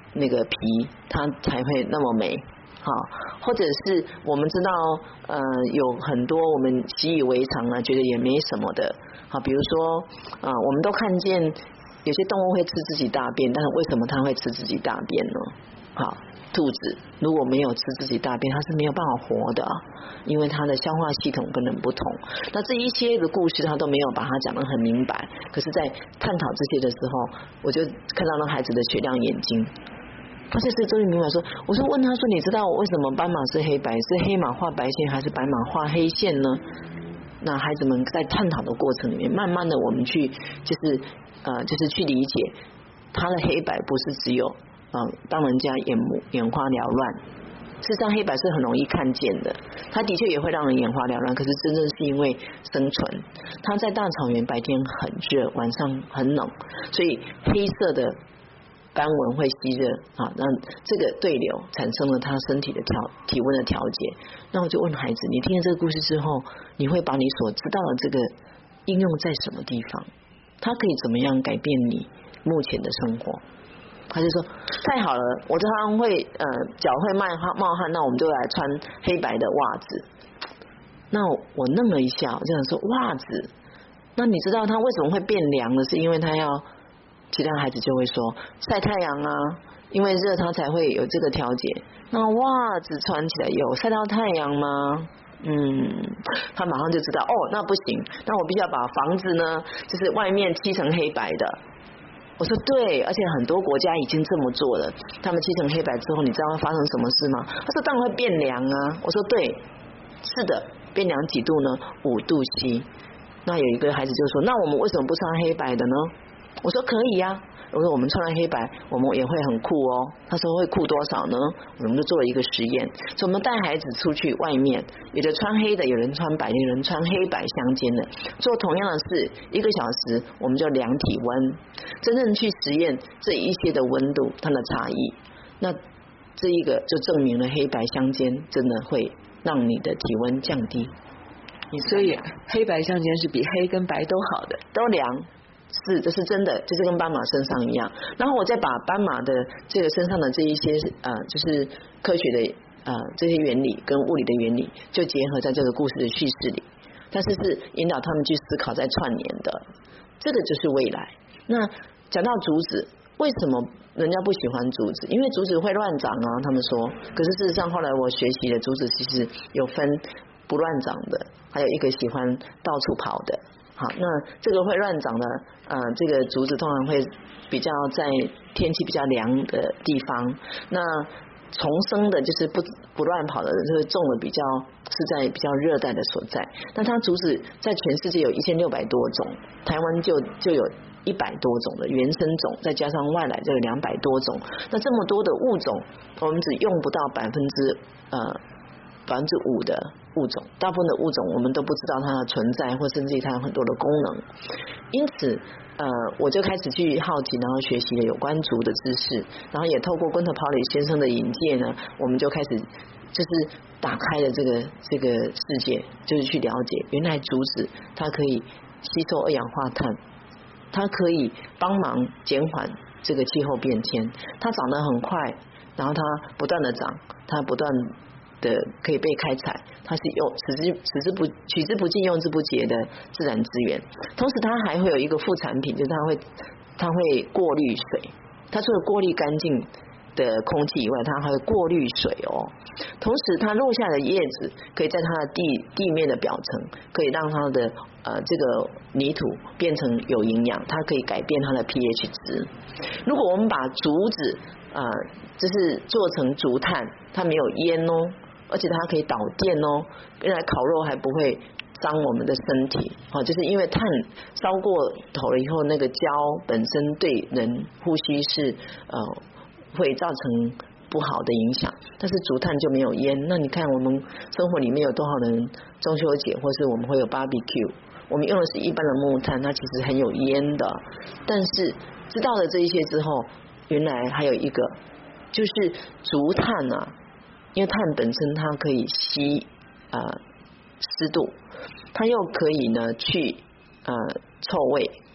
B: 那个皮，它才会那么美。好，或者是我们知道，呃，有很多我们习以为常啊，觉得也没什么的。好，比如说，呃，我们都看见有些动物会吃自己大便，但是为什么它会吃自己大便呢？好，兔子如果没有吃自己大便，它是没有办法活的，因为它的消化系统跟人不同。那这一些的故事，它都没有把它讲得很明白。可是，在探讨这些的时候，我就看到那孩子的雪亮眼睛。他就是终于明白说，我说问他说，你知道为什么斑马是黑白，是黑马画白线还是白马画黑线呢？那孩子们在探讨的过程里面，慢慢的我们去就是呃就是去理解，他的黑白不是只有呃让人家眼目眼花缭乱，事实上黑白是很容易看见的，它的确也会让人眼花缭乱，可是真正是因为生存，它在大草原白天很热，晚上很冷，所以黑色的斑纹会吸热啊，那这个对流产生了他身体的调体温的调节。那我就问孩子，你听了这个故事之后，你会把你所知道的这个应用在什么地方？它可以怎么样改变你目前的生活？他就说太好了，我常常会呃脚会冒汗冒汗，那我们就来穿黑白的袜子。那我愣了一下，我就想说袜子，那你知道它为什么会变凉呢？是因为它要。其他孩子就会说晒太阳啊，因为热它才会有这个调节。那袜子穿起来有晒到太阳吗？嗯，他马上就知道哦，那不行，那我必须要把房子呢，就是外面漆成黑白的。我说对，而且很多国家已经这么做了。他们漆成黑白之后，你知道会发生什么事吗？他说当然会变凉啊。我说对，是的，变凉几度呢？五度 C。那有一个孩子就说，那我们为什么不穿黑白的呢？我说可以呀、啊，我说我们穿了黑白，我们也会很酷哦。他说会酷多少呢？我们就做了一个实验，所以我们带孩子出去外面，有的穿黑的，有人穿白的，有人穿黑白相间的，做同样的事，一个小时我们就量体温，真正去实验这一些的温度它的差异。那这一个就证明了黑白相间真的会让你的体温降低。
A: 所以黑白相间是比黑跟白都好的，
B: 都凉。是，这是真的，就是跟斑马身上一样。然后我再把斑马的这个身上的这一些呃，就是科学的呃这些原理跟物理的原理，就结合在这个故事的叙事里。但是是引导他们去思考，在串联的，这个就是未来。那讲到竹子，为什么人家不喜欢竹子？因为竹子会乱长啊，他们说。可是事实上，后来我学习的竹子其实有分不乱长的，还有一个喜欢到处跑的。好，那这个会乱长的，呃，这个竹子通常会比较在天气比较凉的地方。那重生的，就是不不乱跑的，就会种的比较是在比较热带的所在。那它竹子在全世界有一千六百多种，台湾就就有一百多种的原生种，再加上外来就有两百多种。那这么多的物种，我们只用不到百分之呃百分之五的物种，大部分的物种我们都不知道它的存在，或甚至于它有很多的功能。因此，呃，我就开始去好奇，然后学习了有关竹的知识，然后也透过昆特·鲍里先生的引介呢，我们就开始就是打开了这个这个世界，就是去了解原来竹子它可以吸收二氧化碳，它可以帮忙减缓这个气候变迁，它长得很快，然后它不断的长，它不断的可以被开采，它是用取之取之不取之不尽用之不竭的自然资源。同时它还会有一个副产品，就是它会它会过滤水，它除了过滤干净的空气以外，它还会过滤水哦。同时它落下的叶子可以在它的地地面的表层，可以让它的呃这个泥土变成有营养，它可以改变它的 pH 值。如果我们把竹子呃就是做成竹炭，它没有烟哦，而且它可以导电哦，原来烤肉还不会伤我们的身体，好，就是因为碳烧过头了以后，那个胶本身对人呼吸是呃会造成不好的影响，但是竹炭就没有烟。那你看我们生活里面有多少人中秋节或是我们会有 barbecue， 我们用的是一般的木炭，它其实很有烟的。但是知道了这一些之后，原来还有一个就是竹炭啊，因为碳本身它可以吸呃湿度，它又可以呢去呃臭味，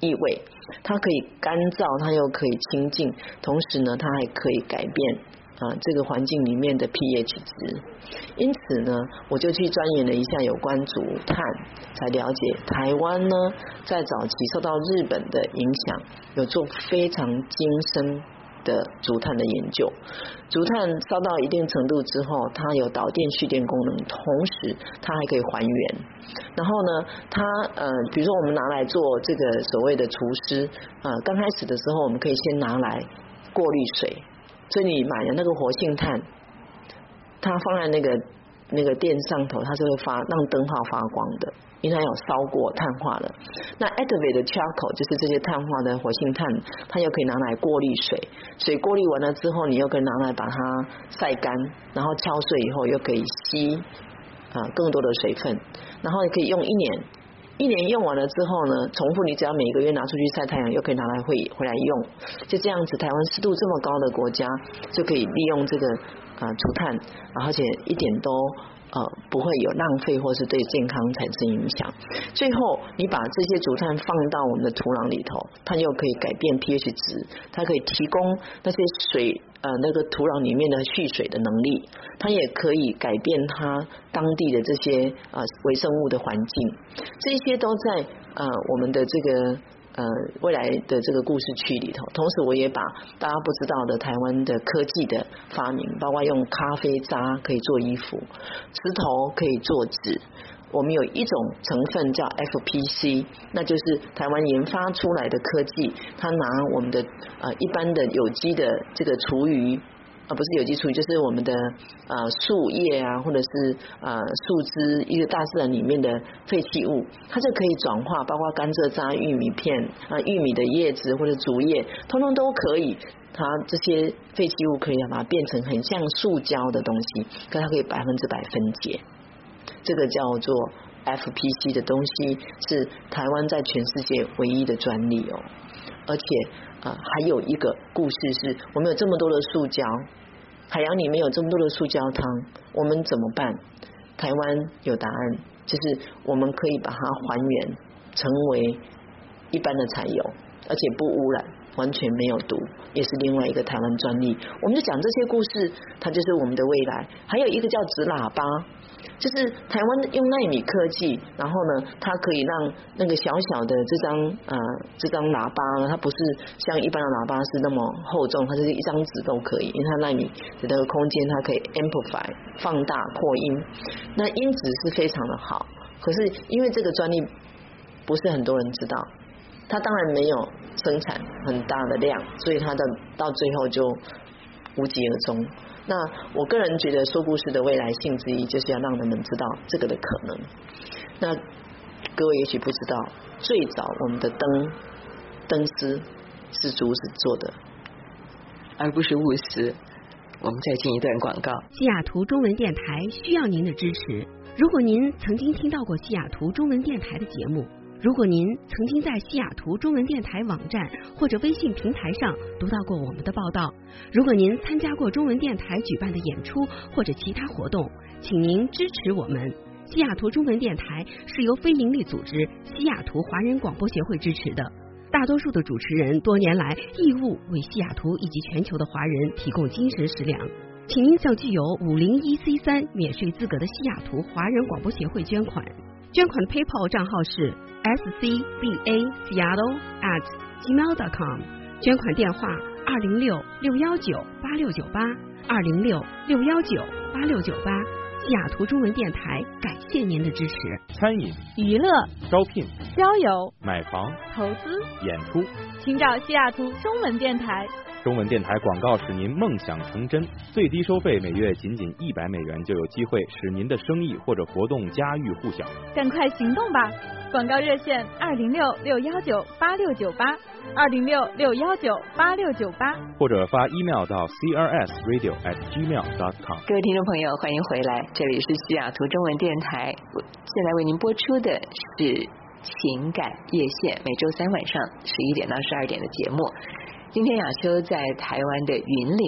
B: 异味，它可以干燥，它又可以清净，同时呢，它还可以改变啊这个环境里面的 pH 值。因此呢，我就去钻研了一下有关竹炭，才了解台湾呢在早期受到日本的影响，有做非常精深的竹炭的研究。竹炭烧到一定程度之后，它有导电蓄电功能，同时它还可以还原。然后呢，它呃，比如说我们拿来做这个所谓的除湿啊、呃，刚开始的时候，我们可以先拿来过滤水。所以你买的那个活性炭，它放在那个那个电上头，它是会发让灯泡发光的，因为它有烧过碳化了。那 activated charcoal 就是这些碳化的活性炭，它又可以拿来过滤水，水过滤完了之后，你又可以拿来把它晒干，然后敲碎以后又可以吸啊更多的水分，然后也可以用一年。一年用完了之后呢，重复你只要每个月拿出去晒太阳，又可以拿来回回来用，就这样子。台湾湿度这么高的国家，就可以利用这个啊竹炭，而且一点都呃不会有浪费或是对健康产生影响。最后，你把这些竹炭放到我们的土壤里头，它又可以改变 pH 值，它可以提供那些水。呃，那个土壤里面的蓄水的能力，它也可以改变它当地的这些呃微生物的环境，这些都在呃我们的这个呃未来的这个故事区里头。同时，我也把大家不知道的台湾的科技的发明，包括用咖啡渣可以做衣服，石头可以做纸。我们有一种成分叫 F P C， 那就是台湾研发出来的科技，它拿我们的呃一般的有机的这个厨余啊，不是有机厨余，就是我们的呃树叶啊，或者是呃树枝，一个大自然里面的废弃物，它就可以转化，包括甘蔗渣、玉米片啊、玉米的叶子或者竹叶，通通都可以。它这些废弃物可以把它变成很像塑胶的东西，可它可以百分之百分解。这个叫做 F P C 的东西是台湾在全世界唯一的专利哦，而且啊、呃、还有一个故事是，我们有这么多的塑胶，海洋里面有这么多的塑胶汤，我们怎么办？台湾有答案，就是我们可以把它还原成为一般的柴油，而且不污染，完全没有毒，也是另外一个台湾专利。我们就讲这些故事，它就是我们的未来。还有一个叫纸喇叭，就是台湾用奈米科技，然后呢，它可以让那个小小的这张呃这张喇叭呢，它不是像一般的喇叭是那么厚重，它就是一张纸都可以，因为它奈米的那个空间，它可以 amplify 放大扩音，那音质是非常的好。可是因为这个专利不是很多人知道，它当然没有生产很大的量，所以它的到最后就无疾而终。那我个人觉得说故事的未来性之一，就是要让人们知道这个的可能。那各位也许不知道，最早我们的灯灯丝是竹子做的，
A: 而不是钨丝。我们再进一段广告。
H: 西雅图中文电台需要您的支持。如果您曾经听到过西雅图中文电台的节目，如果您曾经在西雅图中文电台网站或者微信平台上读到过我们的报道，如果您参加过中文电台举办的演出或者其他活动，请您支持我们。西雅图中文电台是由非营利组织西雅图华人广播协会支持的，大多数的主持人多年来义务为西雅图以及全球的华人提供精神食粮，请您向具有五零一 C 三免税资格的西雅图华人广播协会捐款。捐款的 PayPal 账号是 s c b a seattle at gmail dot com， 捐款电话二零六六幺九八六九八二零六六幺九八六九八。西雅图中文电台感谢您的支持。
F: 餐饮、
G: 娱乐、
F: 招聘、
G: 交友、
F: 买房、
G: 投资、
F: 演出，
G: 请找西雅图中文电台。
F: 中文电台广告使您梦想成真，最低收费每月仅仅一百美元，就有机会使您的生意或者活动家喻户晓。
G: 赶快行动吧！广告热线二零六六幺九八六九八二零六六幺九八六九八，或
F: 者发 email 到 c r s radio at gmail dot com。
A: 各位听众朋友，欢迎回来，这里是西雅图中文电台，现在为您播出的是情感夜线，每周三晚上十一点到十二点的节目。今天雅秋在台湾的云林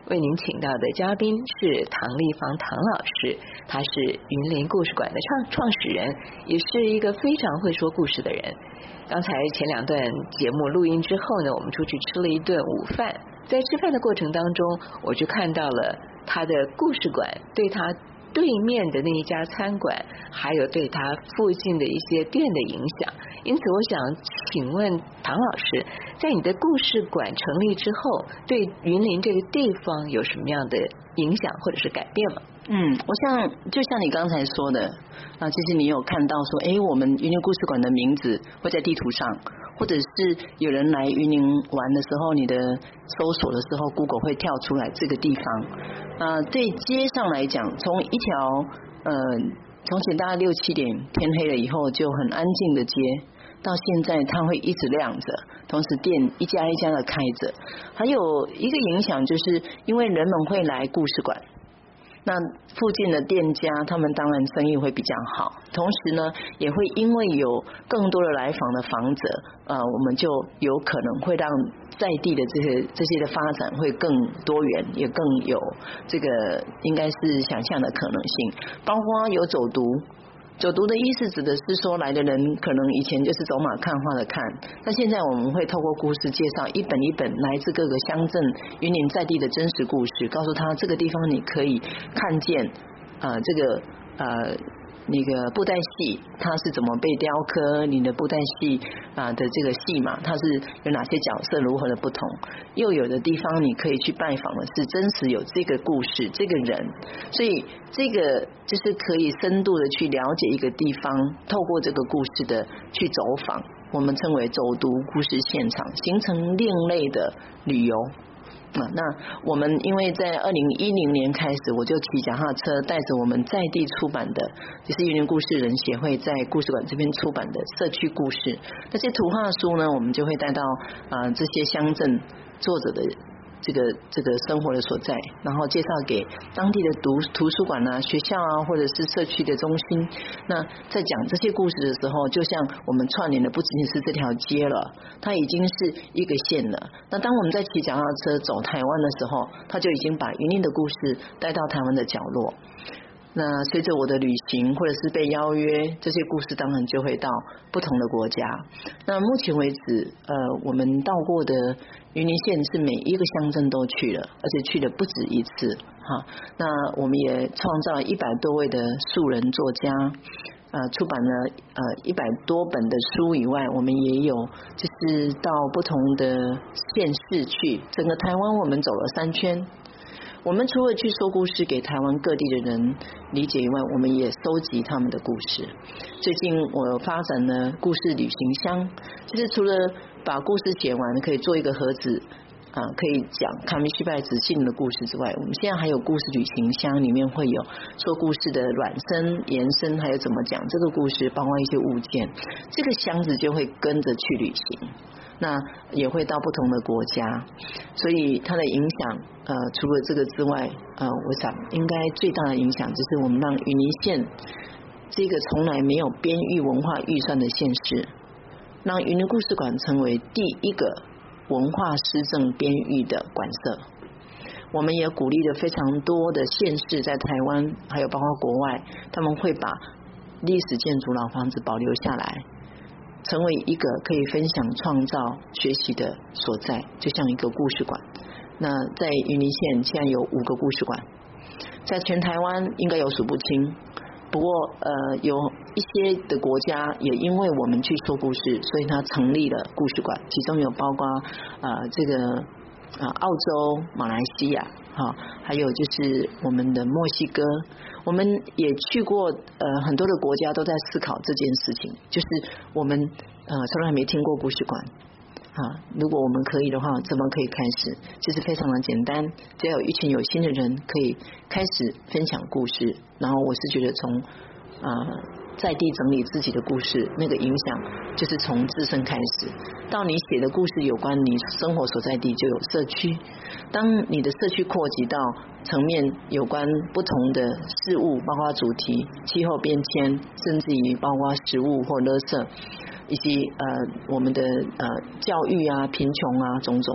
A: 为您请到的嘉宾是唐丽芳唐老师，他是云林故事馆的创创始人，也是一个非常会说故事的人。刚才前两段节目录音之后呢，我们出去吃了一顿午饭，在吃饭的过程当中，我就看到了他的故事馆对他对面的那一家餐馆，还有对他附近的一些店的影响。因此我想请问唐老师，在你的故事馆成立之后，对云林这个地方有什么样的影响或者是改变吗？
B: 嗯，我想就像你刚才说的啊，其实你有看到说，哎，我们云林故事馆的名字会在地图上，或者是有人来云林玩的时候，你的搜索的时候 Google 会跳出来这个地方。啊，对街上来讲，从一条呃从前大概六七点天黑了以后就很安静的街，到现在它会一直亮着，同时店一家一家的开着。还有一个影响就是因为人们会来故事馆，那附近的店家他们当然生意会比较好，同时呢也会因为有更多的来访的访者，呃，我们就有可能会让在地的这些这些的发展会更多元，也更有这个应该是想象的可能性，包括有走读。走读的意思指的是说，来的人可能以前就是走马看花的看，那现在我们会透过故事介绍一本一本来自各个乡镇云林在地的真实故事，告诉他这个地方你可以看见呃这个呃那个布袋戏它是怎么被雕刻，你的布袋戏啊的这个戏码它是有哪些角色如何的不同，又有的地方你可以去拜访的是真实有这个故事这个人，所以这个就是可以深度的去了解一个地方，透过这个故事的去走访，我们称为走读故事现场，形成另类的旅游。啊，那我们因为在二零一零年开始，我就骑脚踏车带着我们在地出版的，就是云林故事人协会在故事馆这边出版的社区故事，那些图画书呢，我们就会带到啊、呃、这些乡镇作者的这个这个生活的所在，然后介绍给当地的读图书馆啊、学校啊，或者是社区的中心。那在讲这些故事的时候，就像我们串联的不仅仅是这条街了，它已经是一个县了。那当我们在骑脚踏车走台湾的时候，它就已经把云林的故事带到台湾的角落。那随着我的旅行或者是被邀约，这些故事当然就会到不同的国家。那目前为止，呃，我们到过的云林县是每一个乡镇都去了，而且去了不止一次哈。那我们也创造了一百多位的素人作家，呃，出版了呃一百多本的书以外，我们也有就是到不同的县市去，整个台湾我们走了三圈。我们除了去说故事给台湾各地的人理解以外，我们也收集他们的故事。最近我发展了故事旅行箱，就是除了把故事写完可以做一个盒子啊，可以讲卡米西拜子信的故事之外，我们现在还有故事旅行箱，里面会有说故事的软身、延伸，还有怎么讲这个故事，包括一些物件，这个箱子就会跟着去旅行。那也会到不同的国家，所以它的影响呃，除了这个之外，呃，我想应该最大的影响就是我们让云林县这个从来没有编译文化预算的县市，让云林故事馆成为第一个文化施政编译的馆舍。我们也鼓励了非常多的县市在台湾还有包括国外，他们会把历史建筑老房子保留下来，成为一个可以分享、创造、学习的所在，就像一个故事馆。那在云林县现在有五个故事馆，在全台湾应该有数不清。不过呃，有一些的国家也因为我们去说故事，所以它成立了故事馆，其中有包括呃这个啊澳洲、马来西亚，哈、啊，还有就是我们的墨西哥。我们也去过呃很多的国家，都在思考这件事情，就是我们呃从来没听过故事馆啊，如果我们可以的话，怎么可以开始？其实非常的简单，只要有一群有心的人可以开始分享故事，然后我是觉得从啊、呃、在地整理自己的故事，那个影响就是从自身开始，到你写的故事有关你生活所在地就有社区，当你的社区扩及到层面有关不同的事物，包括主题、气候变迁，甚至于包括食物或垃圾，以及呃我们的呃教育啊、贫穷啊种种，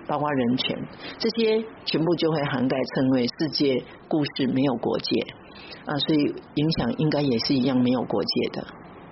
B: 包括人权，这些全部就会涵盖称为世界故事没有国界啊，所以影响应该也是一样没有国界的。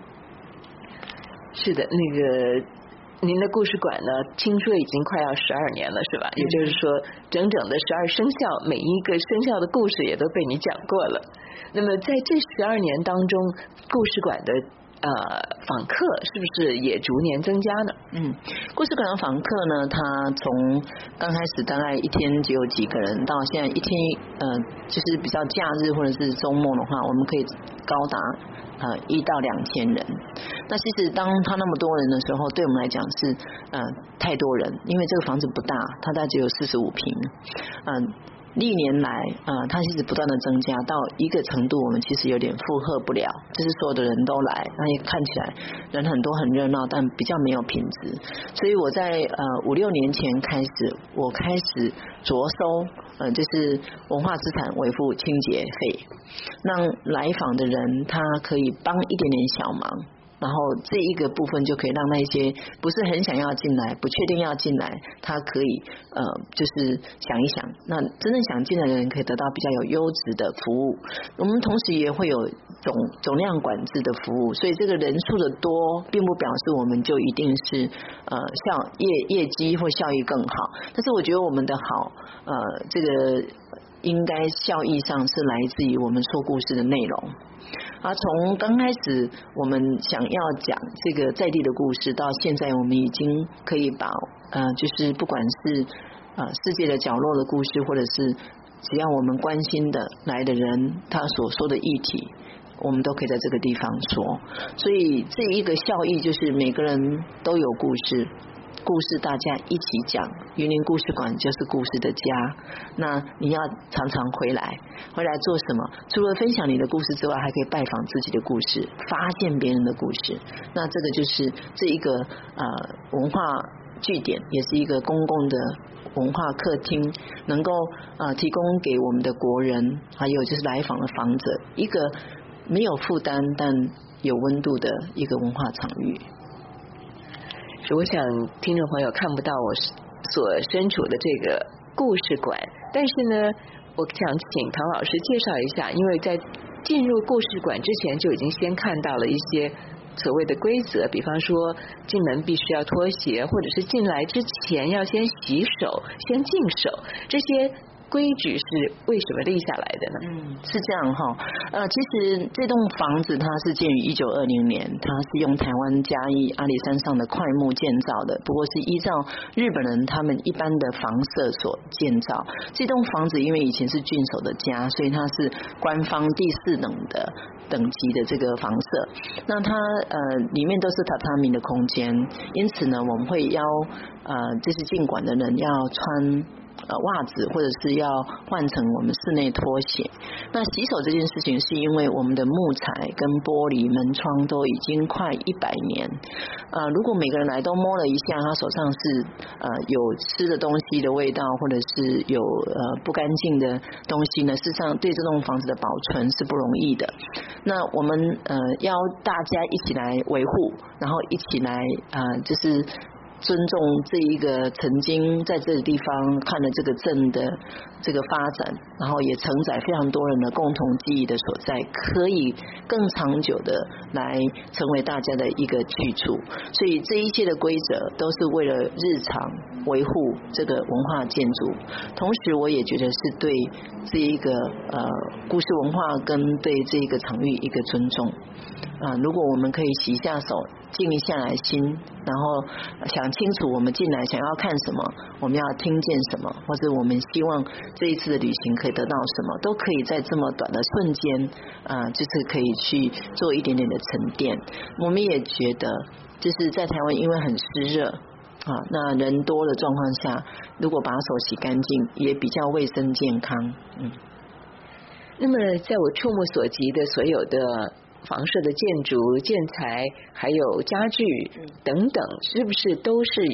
A: 是的，那个您的故事馆呢，听说已经快要十二年了，是吧？也就是说，整整的十二生肖，每一个生肖的故事也都被你讲过了。那么在这十二年当中，故事馆的呃访客是不是也逐年增加呢？
B: 嗯，故事馆的访客呢，他从刚开始大概一天只有几个人，到现在一天呃就是比较假日或者是周末的话，我们可以高达呃一到两千人。那其实当他那么多人的时候，对我们来讲是呃太多人，因为这个房子不大，它大概只有四十五平，嗯、呃。历年来，呃，它其实不断的增加到一个程度，我们其实有点负荷不了，就是所有的人都来，那也看起来人很多很热闹，但比较没有品质。所以我在呃五六年前开始，我开始着收，呃，就是文化资产维护清洁费，让来访的人他可以帮一点点小忙。然后这一个部分就可以让那些不是很想要进来、不确定要进来，他可以呃，就是想一想，那真正想进来的人可以得到比较有优质的服务。我们同时也会有总总量管制的服务，所以这个人数的多，并不表示我们就一定是呃效业业绩或效益更好。但是我觉得我们的好，呃，这个应该效益上是来自于我们说故事的内容。啊，从刚开始我们想要讲这个在地的故事，到现在我们已经可以把呃，就是不管是呃世界的角落的故事，或者是只要我们关心的来的人，他所说的议题，我们都可以在这个地方说。所以这一个效益就是每个人都有故事。故事大家一起讲，云林故事馆就是故事的家。那你要常常回来，回来做什么？除了分享你的故事之外，还可以拜访自己的故事，发现别人的故事。那这个就是这一个呃文化据点，也是一个公共的文化客厅，能够呃提供给我们的国人，还有就是来访的访者，一个没有负担但有温度的一个文化场域。
A: 我想听众朋友看不到我所身处的这个故事馆，但是呢，我想请唐老师介绍一下，因为在进入故事馆之前就已经先看到了一些所谓的规则，比方说进门必须要脱鞋，或者是进来之前要先洗手、先净手，这些规矩是为什么立下来的呢？
B: 嗯，是这样哈。呃，其实这栋房子它是建于一九二零年，它是用台湾嘉义阿里山上的块木建造的，不过是依照日本人他们一般的房舍所建造。这栋房子因为以前是郡守的家，所以它是官方第四等的等级的这个房舍。那它呃里面都是榻榻米的空间，因此呢，我们会邀呃就是进馆的人要穿呃袜子，或者是要换成我们室内拖鞋。那洗手这件事情是因为我们的木材跟玻璃门窗都已经快一百年，呃，如果每个人来都摸了一下，他手上是呃有吃的东西的味道，或者是有呃不干净的东西呢，事实上对这栋房子的保存是不容易的。那我们呃要大家一起来维护，然后一起来呃就是尊重这一个曾经在这个地方看了这个镇的这个发展，然后也承载非常多人的共同记忆的所在，可以更长久的来成为大家的一个去处。所以这一切的规则都是为了日常维护这个文化建筑，同时我也觉得是对这一个呃故事文化跟对这一个场域一个尊重啊。如果我们可以洗一下手，静一下来心，然后想清楚我们进来想要看什么，我们要听见什么，或者我们希望这一次的旅行可以得到什么，都可以在这么短的瞬间啊，就是可以去做一点点的沉淀。我们也觉得就是在台湾因为很湿热啊，那人多的状况下，如果把手洗干净也比较卫生健康。嗯，
A: 那么在我触目所及的所有的房舍的建筑建材还有家具等等，是不是都是有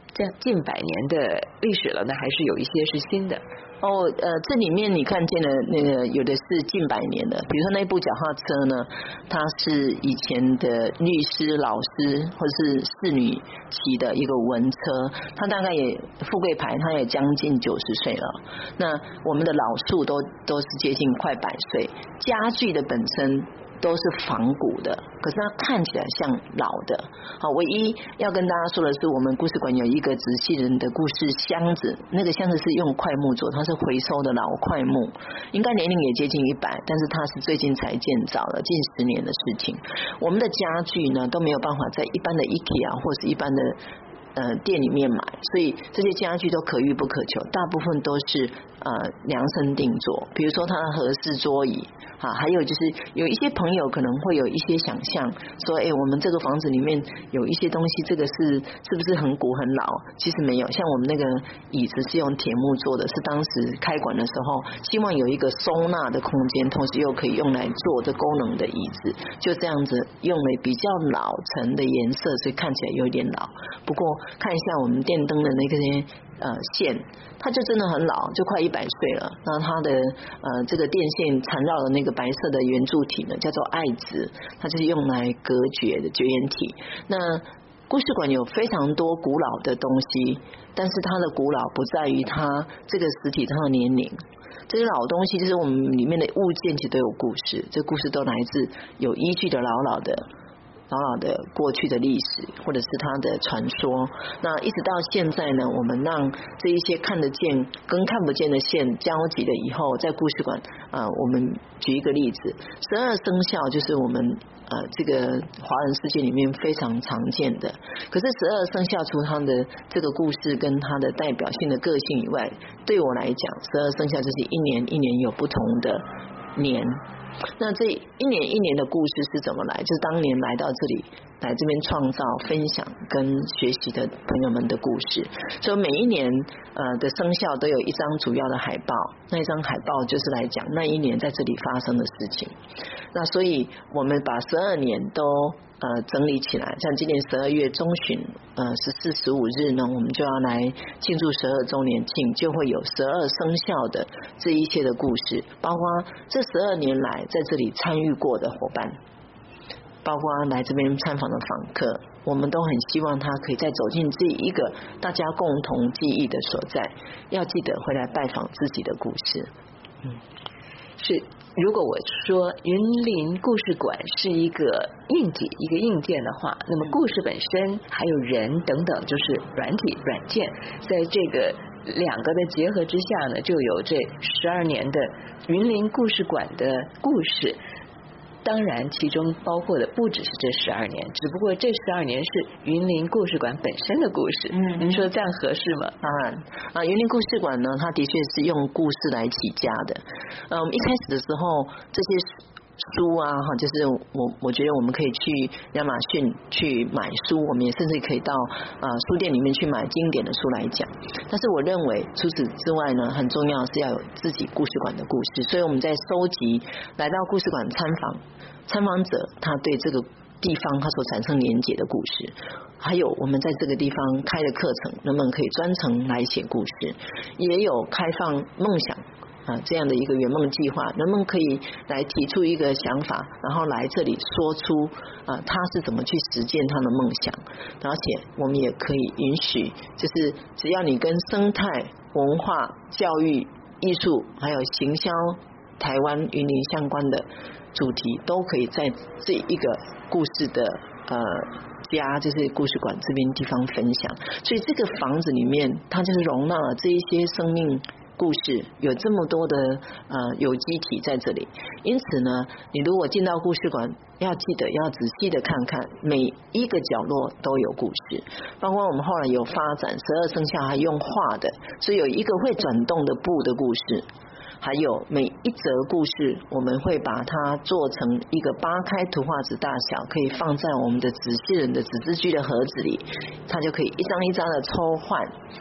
A: 这样近百年的历史了呢，还是有一些是新的？
B: 哦，呃，这里面你看见的那个有的是近百年的，比如说那部脚踏车呢，它是以前的律师、老师或是侍女骑的一个文车，它大概也富贵牌，它也将近九十岁了。那我们的老树都都是接近快百岁，家具的本身都是仿古的，可是它看起来像老的。好，唯一要跟大家说的是，我们故事馆有一个直系人的故事箱子，那个箱子是用块木做，它是回收的老块木，应该年龄也接近一百，但是它是最近才建造的，近十年的事情。我们的家具呢都没有办法在一般的 IKEA 或是一般的呃店里面买，所以这些家具都可遇不可求，大部分都是呃量身定做。比如说它的和式桌椅啊，还有就是有一些朋友可能会有一些想象，说哎，我们这个房子里面有一些东西，这个是是不是很古很老？其实没有，像我们那个椅子是用铁木做的，是当时开馆的时候希望有一个收纳的空间，同时又可以用来做这功能的椅子，就这样子用了比较老成的颜色，所以看起来有点老。不过看一下我们电灯的那些呃线，它就真的很老，就快一百岁了。那它的呃这个电线缠绕的那个白色的圆柱体呢，叫做爱子，它就是用来隔绝的绝缘体。那故事馆有非常多古老的东西，但是它的古老不在于它这个实体上的年龄。这些老东西就是我们里面的物件，其实都有故事，这故事都来自有依据的老老的老老的过去的历史，或者是它的传说。那一直到现在呢，我们让这一些看得见跟看不见的线交集了以后，在故事馆啊、呃，我们举一个例子，十二生肖就是我们呃这个华人世界里面非常常见的。可是十二生肖除它的这个故事跟它的代表性的个性以外，对我来讲，十二生肖就是一年一年有不同的年。那这一年一年的故事是怎么来？就是当年来到这里，来这边创造、分享跟学习的朋友们的故事。所以每一年呃的生肖都有一张主要的海报，那一张海报就是来讲那一年在这里发生的事情。那所以我们把十二年都呃整理起来，像今年十二月中旬呃十四、十五日呢，我们就要来庆祝十二周年庆，就会有十二生肖的这一切的故事，包括这十二年来在这里参与过的伙伴，包括来这边参访的访客，我们都很希望他可以再走进这一个大家共同记忆的所在，要记得回来拜访自己的故事。
A: 嗯，是。如果我说云林故事馆是一个硬体一个硬件的话，那么故事本身还有人等等就是软体软件，在这个两个的结合之下呢，就有这十二年的云林故事馆的故事。当然其中包括的不只是这十二年，只不过这十二年是云林故事馆本身的故事。嗯，您说这样合适吗？
B: 当然啊，云林故事馆呢，它的确是用故事来起家的。呃，我们一开始的时候，这些书啊，哈，就是我我觉得我们可以去亚马逊去买书，我们也甚至可以到啊、呃、书店里面去买经典的书来讲。但是我认为除此之外呢，很重要是要有自己故事馆的故事，所以我们在收集来到故事馆参访参访者他对这个地方他所产生连结的故事，还有我们在这个地方开的课程，人们可以专程来写故事，也有开放梦想啊，这样的一个圆梦计划，人们可以来提出一个想法，然后来这里说出啊他是怎么去实践他的梦想，而且我们也可以允许，就是只要你跟生态、文化、教育、艺术还有行销台湾云林相关的主题，都可以在这一个故事的呃家，就是故事馆这边地方分享。所以这个房子里面，它就是容纳了这一些生命故事，有这么多的呃有机体在这里。因此呢，你如果进到故事馆，要记得要仔细的看看，每一个角落都有故事。包括我们后来有发展十二生肖还用画的，所以有一个会转动的布的故事。还有每一则故事，我们会把它做成一个八开图画纸大小，可以放在我们的纸系人的纸字居的盒子里，它就可以一张一张的抽换。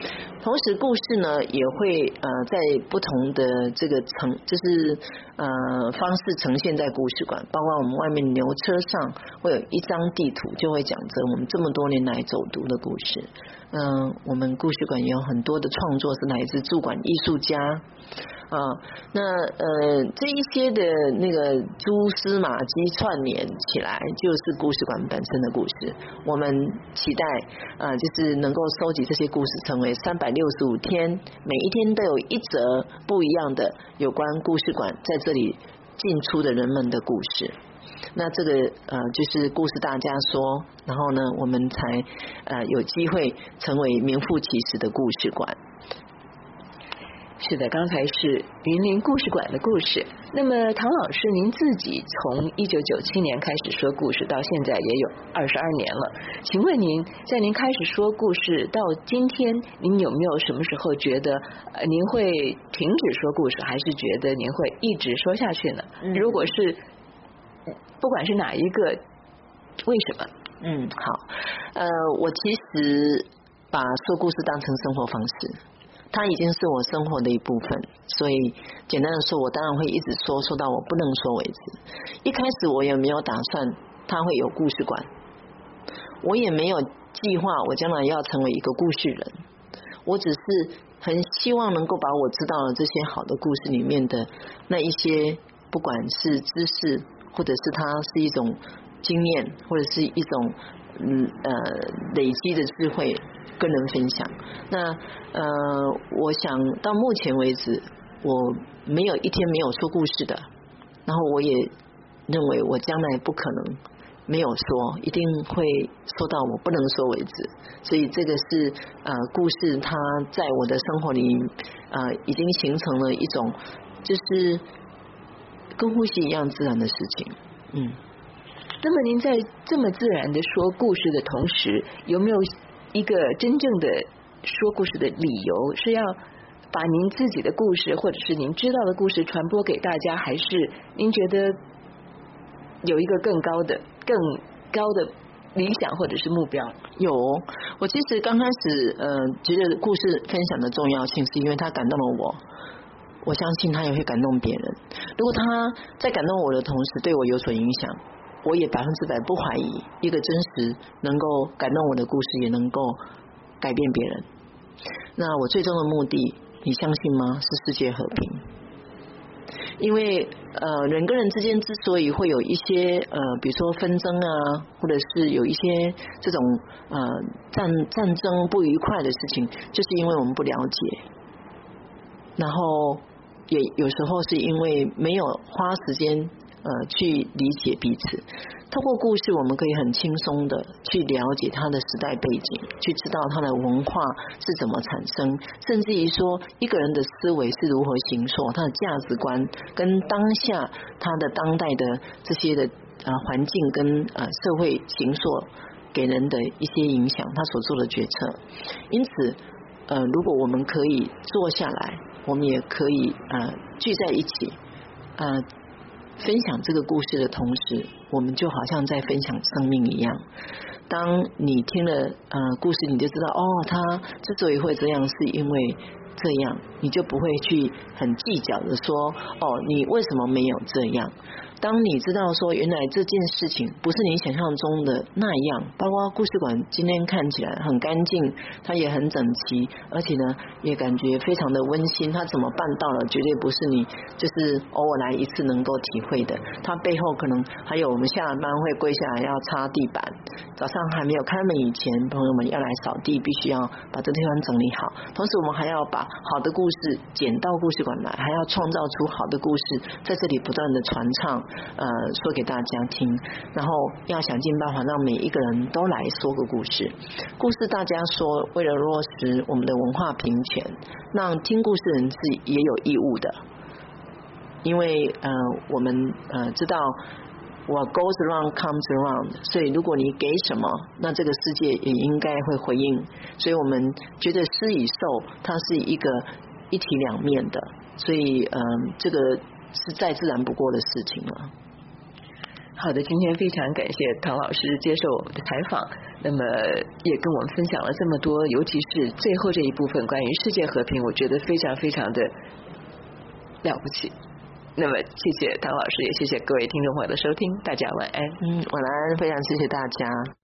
B: 同时故事呢也会呃在不同的这个层，就是呃方式呈现在故事馆，包括我们外面牛车上会有一张地图，就会讲着我们这么多年来走读的故事。嗯、呃，我们故事馆也有很多的创作是来自驻馆艺术家。啊，那呃这一些的那个蛛丝马迹串联起来，就是故事馆本身的故事。我们期待啊、呃，就是能够收集这些故事，成为三百六十五天，每一天都有一则不一样的有关故事馆在这里进出的人们的故事。那这个呃就是故事大家说，然后呢，我们才呃有机会成为名副其实的故事馆。
A: 是的，刚才是云林故事馆的故事。那么唐老师，您自己从一九九七年开始说故事，到现在也有二十二年了。请问您，在您开始说故事到今天，您有没有什么时候觉得呃您会停止说故事，还是觉得您会一直说下去呢？嗯、如果是不管是哪一个，为什么？
B: 嗯，好，呃，我其实把说故事当成生活方式。它已经是我生活的一部分，所以简单的说，我当然会一直说，说到我不能说为止。一开始我也没有打算它会有故事馆，我也没有计划我将来要成为一个故事人，我只是很希望能够把我知道的这些好的故事里面的那一些，不管是知识，或者是它是一种经验，或者是一种嗯呃累积的智慧，跟人分享。那呃，我想到目前为止，我没有一天没有说故事的。然后我也认为我将来不可能没有说，一定会说到我不能说为止。所以这个是呃故事，它在我的生活里呃已经形成了一种就是跟呼吸一样自然的事情。嗯。
A: 那么您在这么自然的说故事的同时，有没有一个真正的说故事的理由，是要把您自己的故事或者是您知道的故事传播给大家，还是您觉得有一个更高的更高的理想或者是目标？
B: 有，我其实刚开始呃觉得故事分享的重要性，是因为它感动了我，我相信它也会感动别人。如果它在感动我的同时对我有所影响，我也百分之百不怀疑一个真实能够感动我的故事也能够改变别人。那我最终的目的，你相信吗？是世界和平。因为呃人跟人之间之所以会有一些呃比如说纷争啊，或者是有一些这种呃战战争不愉快的事情，就是因为我们不了解，然后也有时候是因为没有花时间呃，去理解彼此。透过故事，我们可以很轻松的去了解它的时代背景，去知道它的文化是怎么产生，甚至于说一个人的思维是如何形塑，他的价值观跟当下他的当代的这些的呃环境跟呃社会形塑给人的一些影响，他所做的决策。因此，呃，如果我们可以坐下来，我们也可以呃聚在一起，呃。分享这个故事的同时，我们就好像在分享生命一样。当你听了呃故事，你就知道哦，他之所以会这样，是因为这样，你就不会去很计较的说哦，你为什么没有这样。当你知道说原来这件事情不是你想象中的那样，包括故事馆今天看起来很干净，它也很整齐，而且呢也感觉非常的温馨。它怎么办到了，绝对不是你就是偶尔来一次能够体会的。它背后可能还有我们下了班会跪下来要擦地板，早上还没有开门以前，朋友们要来扫地，必须要把这地方整理好。同时我们还要把好的故事捡到故事馆来，还要创造出好的故事在这里不断的传唱呃，说给大家听，然后要想尽办法让每一个人都来说个故事。故事大家说，为了落实我们的文化平权，让听故事人是也有义务的。因为呃，我们呃知道 what goes around comes around， 所以如果你给什么，那这个世界也应该会回应。所以我们觉得施与受，它是一个一体两面的，所以呃，这个是再自然不过的事情了。
A: 好的，今天非常感谢唐老师接受我们的采访，那么也跟我们分享了这么多，尤其是最后这一部分关于世界和平，我觉得非常非常的了不起。那么谢谢唐老师，也谢谢各位听众朋友的收听，大家晚安。
B: 嗯，晚安，非常谢谢大家。